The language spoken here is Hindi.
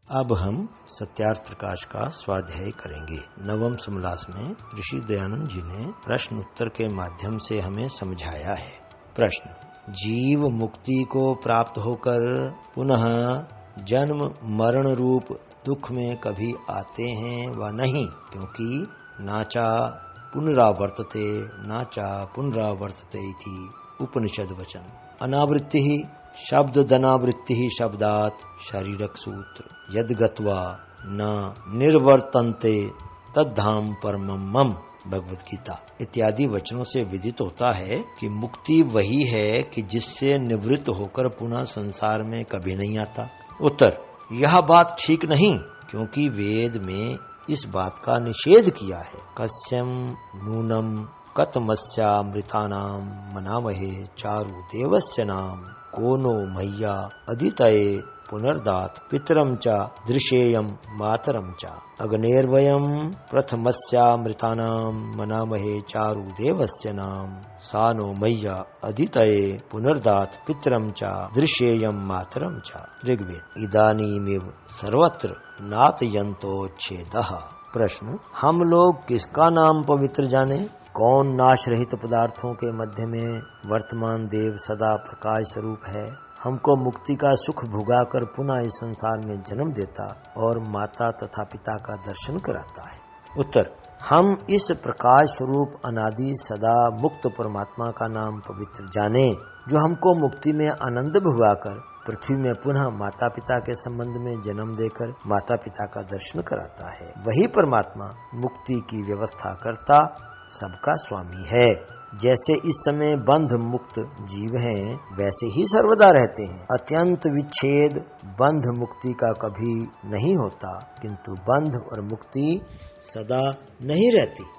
अब हम सत्यार्थ प्रकाश का स्वाध्याय करेंगे। नवम समलास में ऋषि दयानंद जी ने प्रश्न उत्तर के माध्यम से हमें समझाया है। प्रश्न: जीव मुक्ति को प्राप्त होकर पुनः जन्म मरण रूप दुख में कभी आते हैं व नहीं, क्योंकि नाचा पुनरावर्तते नाचा पुनरावर्तते इति उपनिषद वचन। अनावृत्ति ही शब्द धनावृत्ति ही शब्दात शारीरक सूत्र यद गत्वा न निर्वर्तन्ते तद्धाम परमम मम भगवद गीता इत्यादि वचनों से विदित होता है कि मुक्ति वही है कि जिससे निवृत्त होकर पुनः संसार में कभी नहीं आता। उत्तर: यह बात ठीक नहीं, क्योंकि वेद में इस बात का निषेध किया है। कस्यम नूनम कतमस्यामृतानाम मनामहे चारु देवस्य नाम कोनो मह्या अदितये पुनर्दात पितरम च दृशेयम मातरम च अग्नेर्वयम प्रथमस्यामृतानाम मनामहे चारु देवस्य नाम सानो मह्या अदितये पुनर्दात पितरम च दृशेयम मातरम च। ऋग्वेद। इदानीमेव सर्वत्र नातयन्तोच्छेदः। प्रश्न: हम लोग किसका नाम पवित्र जाने? कौन नाश रहित पदार्थों के मध्य में वर्तमान देव सदा प्रकाश स्वरूप है, हमको मुक्ति का सुख भुगाकर पुनः इस संसार में जन्म देता और माता तथा पिता का दर्शन कराता है? उत्तर: हम इस प्रकाश स्वरूप अनादि सदा मुक्त परमात्मा का नाम पवित्र जाने, जो हमको मुक्ति में आनंद भुगाकर पृथ्वी में पुनः माता पिता के संबंध में जन्म देकर माता पिता का दर्शन कराता है। वही परमात्मा मुक्ति की व्यवस्था करता सबका स्वामी है। जैसे इस समय बंध मुक्त जीव हैं, वैसे ही सर्वदा रहते हैं। अत्यंत विच्छेद बंध मुक्ति का कभी नहीं होता, किंतु बंध और मुक्ति सदा नहीं रहती।